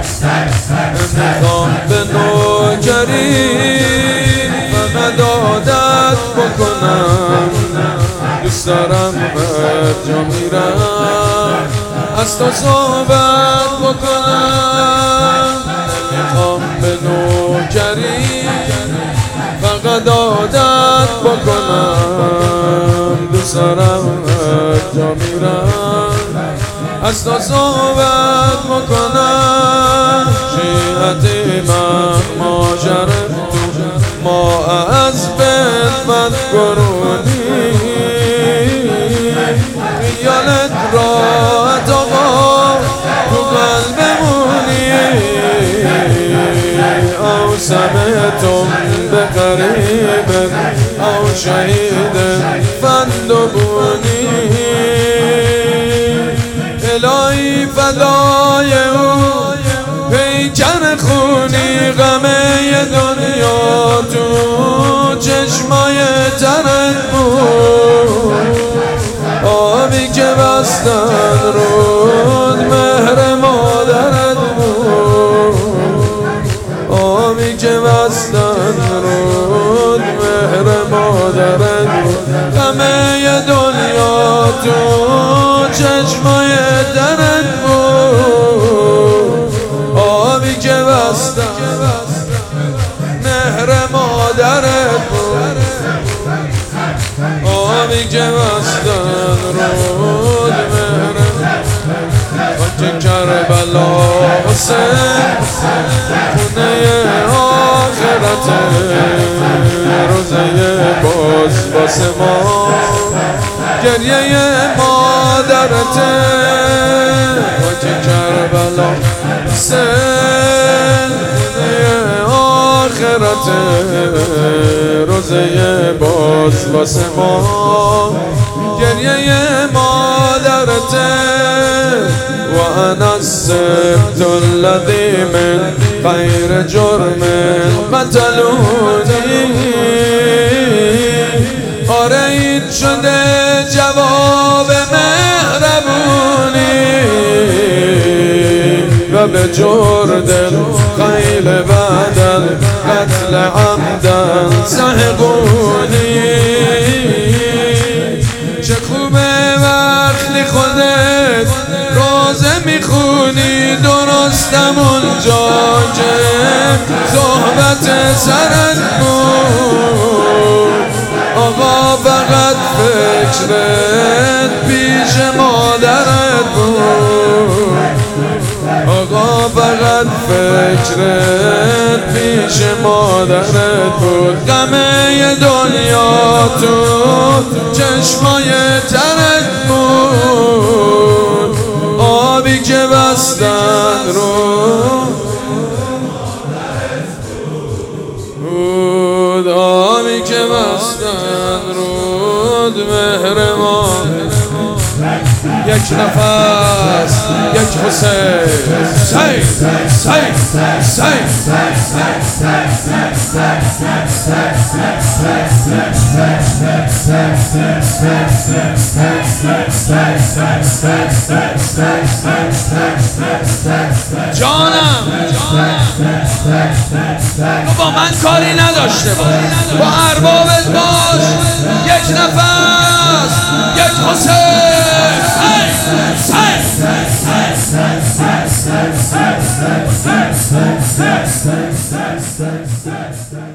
میخوام به نوکری فقط عادت بکنم، دوست دارم هر جا میرم از تو صحبت بکنم. میخوام به نوکری فقط عادت بکنم، دوست دارم هر جا میرم از تو صحبت بکنم. شیعتی من ماجرم ما از خدمت قرونی، خیالت راحت آقا تو قلبمونی، او سمعتم به قریب او شهید فندبونی. الهی فدای او پیکر خونی، غم دنیا تو چشمای ترت بود، آبی که بستن رود مهر مادرت بود، آبی که بستن رود مهر مادرت بود، غم دنیا تو چشمای ترت بود، آبی که بستن مهر مادرت بود، آبی که بستن رود مهر. خاک کربلا حسین خونه آخرت، روزه باز واسه ما گریه مادرت. خاک کربلا حسین خونه آخرت، روزه باز واسه ما گریه مادرت. و انا السبت الذی من غیر جرم قتلونی، آره این شده جواب مهربونی، و به جردل خیل بدل قتل عمدن سحقونی. چه خوبه وقتی خودت روزه میخونی، درستم اونجا که صحبت سرت بود، آقا فقط فکرت پیش مادرت بود، آقا فقط فکرت پیش مادرت بود، غم دنیا تو چشمای ترت بود، آبی که بستن رود، آبی که بستن رود مهر ما. یک نفس یک حسین، سین سین سین جانم تو با من کاری نداشته باش، با اربابت باش. یک نفس یک حسین.